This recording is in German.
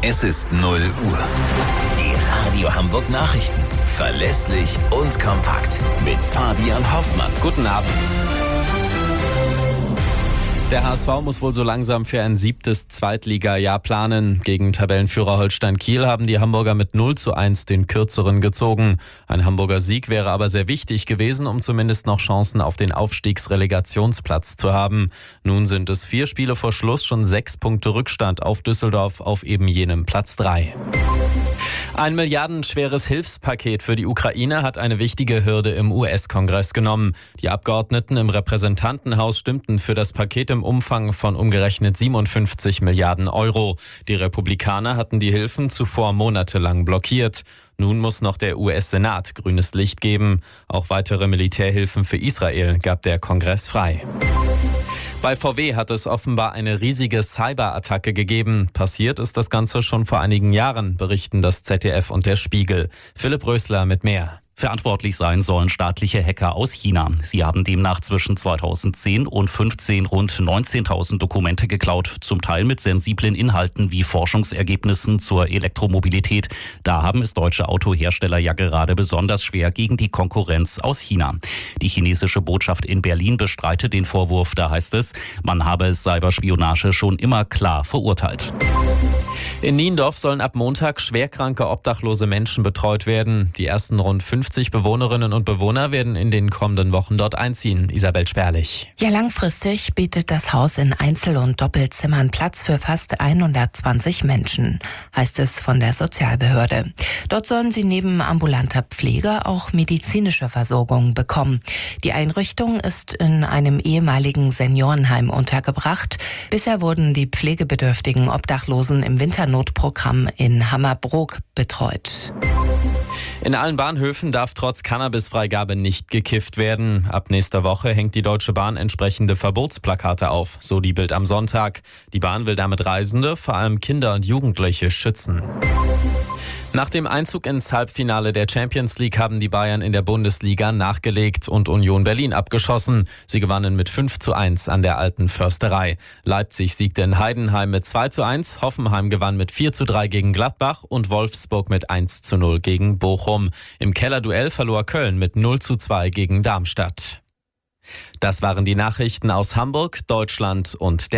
Es ist 0 Uhr. Die Radio Hamburg Nachrichten. Verlässlich und kompakt. Mit Fabian Hoffmann. Guten Abend. Der HSV muss wohl so langsam für ein 7. Zweitliga-Jahr planen. Gegen Tabellenführer Holstein Kiel haben die Hamburger mit 0:1 den Kürzeren gezogen. Ein Hamburger Sieg wäre aber sehr wichtig gewesen, um zumindest noch Chancen auf den Aufstiegsrelegationsplatz zu haben. Nun sind es 4 Spiele vor Schluss schon 6 Punkte Rückstand auf Düsseldorf auf eben jenem Platz 3. Ein milliardenschweres Hilfspaket für die Ukraine hat eine wichtige Hürde im US-Kongress genommen. Die Abgeordneten im Repräsentantenhaus stimmten für das Paket im Umfang von umgerechnet 57 Milliarden Euro. Die Republikaner hatten die Hilfen zuvor monatelang blockiert. Nun muss noch der US-Senat grünes Licht geben. Auch weitere Militärhilfen für Israel gab der Kongress frei. Bei VW hat es offenbar eine riesige Cyberattacke gegeben. Passiert ist das Ganze schon vor einigen Jahren, berichten das ZDF und der Spiegel. Philipp Rösler mit mehr. Verantwortlich sein sollen staatliche Hacker aus China. Sie haben demnach zwischen 2010 und 2015 rund 19.000 Dokumente geklaut, zum Teil mit sensiblen Inhalten wie Forschungsergebnissen zur Elektromobilität. Da haben es deutsche Autohersteller ja gerade besonders schwer gegen die Konkurrenz aus China. Die chinesische Botschaft in Berlin bestreitet den Vorwurf. Da heißt es, man habe Cyberspionage schon immer klar verurteilt. In Niendorf sollen ab Montag schwerkranke obdachlose Menschen betreut werden. Die ersten rund 50 Bewohnerinnen und Bewohner werden in den kommenden Wochen dort einziehen. Isabel Sperlich. Ja, langfristig bietet das Haus in Einzel- und Doppelzimmern Platz für fast 120 Menschen, heißt es von der Sozialbehörde. Dort sollen sie neben ambulanter Pflege auch medizinische Versorgung bekommen. Die Einrichtung ist in einem ehemaligen Seniorenheim untergebracht. Bisher wurden die pflegebedürftigen Obdachlosen im Winternotprogramm in Hammerbrook betreut. In allen Bahnhöfen darf trotz Cannabisfreigabe nicht gekifft werden. Ab nächster Woche hängt die Deutsche Bahn entsprechende Verbotsplakate auf, so die Bild am Sonntag. Die Bahn will damit Reisende, vor allem Kinder und Jugendliche, schützen. Nach dem Einzug ins Halbfinale der Champions League haben die Bayern in der Bundesliga nachgelegt und Union Berlin abgeschossen. Sie gewannen mit 5:1 an der Alten Försterei. Leipzig siegte in Heidenheim mit 2:1, Hoffenheim gewann mit 4:3 gegen Gladbach und Wolfsburg mit 1:0 gegen Bochum. Im Kellerduell verlor Köln mit 0:2 gegen Darmstadt. Das waren die Nachrichten aus Hamburg, Deutschland und der